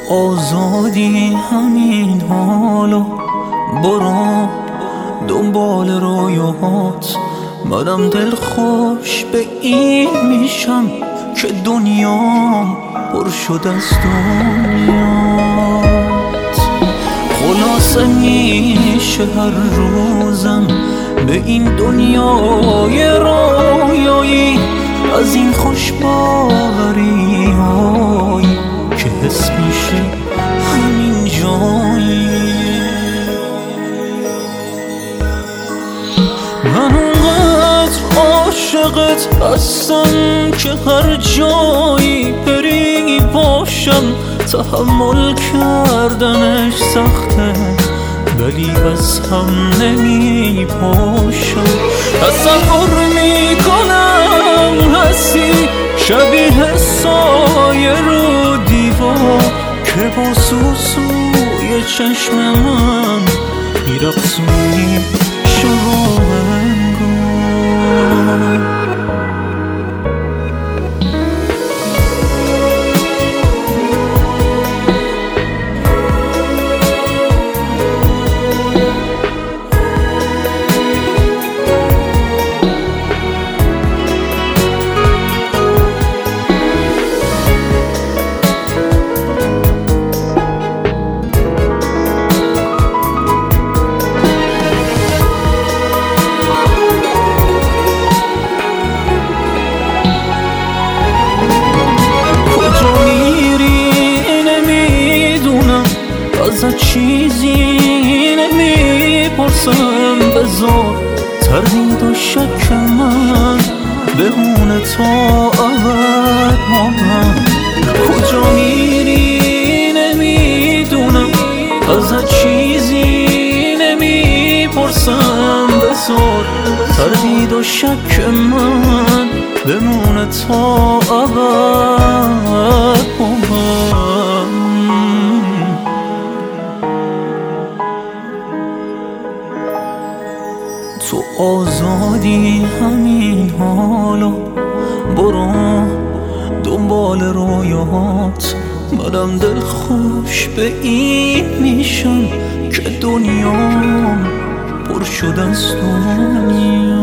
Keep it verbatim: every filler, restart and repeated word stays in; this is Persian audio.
آزادی همین حالا، برو دنبال رویاهات. منم دل خوش به این میشم که دنیام پر شد از دنیات. خلاصه میشه هر روزم به این دنیای رویایی از این خوش باوری هایی که حس میشه همین جایی. من اونقدر عاشقت هستم که هر جایی بری باشم. تحمل کردنش سخته ولی از هم نمی پاشم. تصور میکنم هستی شبیه سایه رو دیوار که با سوسوی چشم من میرقصونی شراب انگار. ازت چیزی نمیپرسم، بذار تردید و شک من بمونه تا ابد با من. کجا میری نمیدونم، ازت چیزی نمیپرسم، بذار تردید و شک من بمونه تا ابد با من. تو آزادی همین حالا، برو دنبال رویاهات. منم دل خوش به این میشم که دنیام پر شد از دنیا.